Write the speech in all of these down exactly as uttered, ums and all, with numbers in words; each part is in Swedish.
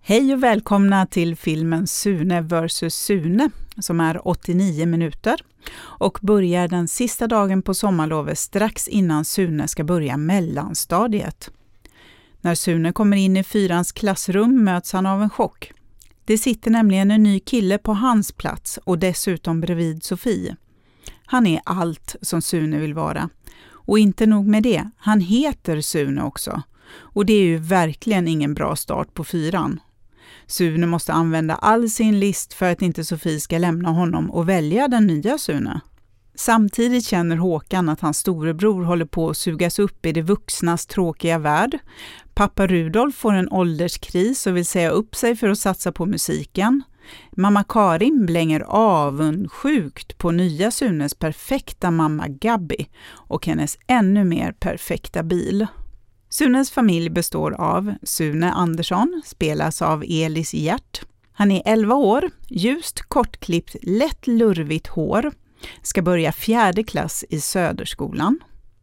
Hej och välkomna till filmen Sune versus Sune som är åttionio minuter och börjar den sista dagen på sommarlovet strax innan Sune ska börja mellanstadiet. När Sune kommer in i fyrans klassrum möts han av en chock. Det sitter nämligen en ny kille på hans plats och dessutom bredvid Sofie. Han är allt som Sune vill vara. Och inte nog med det, han heter Sune också. Och det är ju verkligen ingen bra start på fyran. Sune måste använda all sin list för att inte Sofie ska lämna honom och välja den nya Sune. Samtidigt känner Håkan att hans storebror håller på att sugas upp i det vuxnas tråkiga värld. Pappa Rudolf får en ålderskris och vill säga upp sig för att satsa på musiken. Mamma Karin blänger avundsjukt på nya Sunes perfekta mamma Gabby och hennes ännu mer perfekta bil. Sunes familj består av Sune Andersson, spelas av Elis Hjärt. Han är elva år, ljust kortklippt, lätt lurvigt hår. Ska börja fjärde klass i Söderskolan.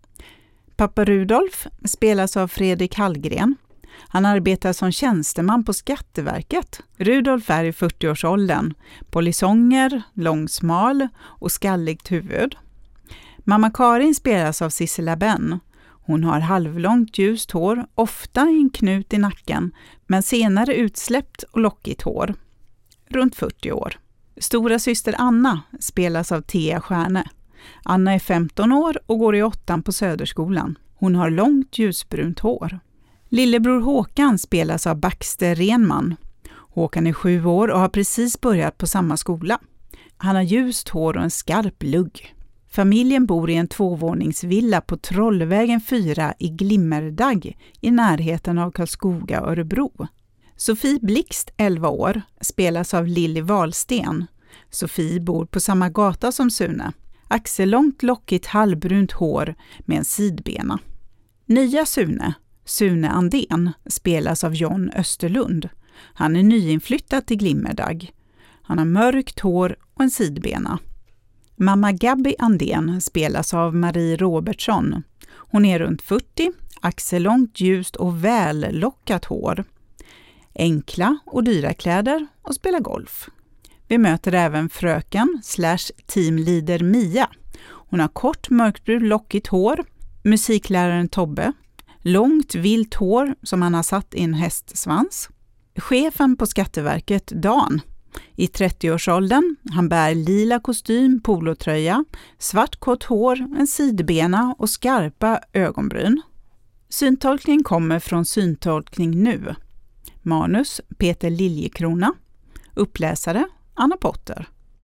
Pappa Rudolf spelas av Fredrik Hallgren. Han arbetar som tjänsteman på Skatteverket. Rudolf är i fyrtioårsåldern, polisonger, långsmal och skalligt huvud. Mamma Karin spelas av Sissela Ben. Hon har halvlångt ljust hår, ofta en knut i nacken, men senare utsläppt och lockigt hår. Runt fyrtio år. Stora syster Anna spelas av Thea Stjärne. Anna är femton år och går i åttan på Söderskolan. Hon har långt ljusbrunt hår. Lillebror Håkan spelas av Baxter Renman. Håkan är sju år och har precis börjat på samma skola. Han har ljust hår och en skarp lugg. Familjen bor i en tvåvåningsvilla på Trollvägen fyra i Glimmerdagg i närheten av Karlskoga och Örebro. Sofie Blixt, elva år, spelas av Lilly Wahlsten. Sofie bor på samma gata som Sune. Axellångt lockigt halvbrunt hår med en sidbena. Nya Sune, Sune Andén, spelas av John Österlund. Han är nyinflyttad till Glimmerdagg. Han har mörkt hår och en sidbena. Mamma Gabby Andén spelas av Marie Robertsson. Hon är runt fyrtio, axellångt ljust och vällockat hår. Enkla och dyra kläder och spelar golf. Vi möter även fröken slash teamleader Mia. Hon har kort mörkbrunt lockigt hår. Musikläraren Tobbe. Långt vilt hår som han har satt i en hästsvans. Chefen på Skatteverket Dan. I trettioårsåldern, han bär lila kostym, polotröja, svart kort hår, en sidbena och skarpa ögonbryn. Syntolkning kommer från Syntolkning nu. Manus Peter Liljekrona. Uppläsare Anna Potter.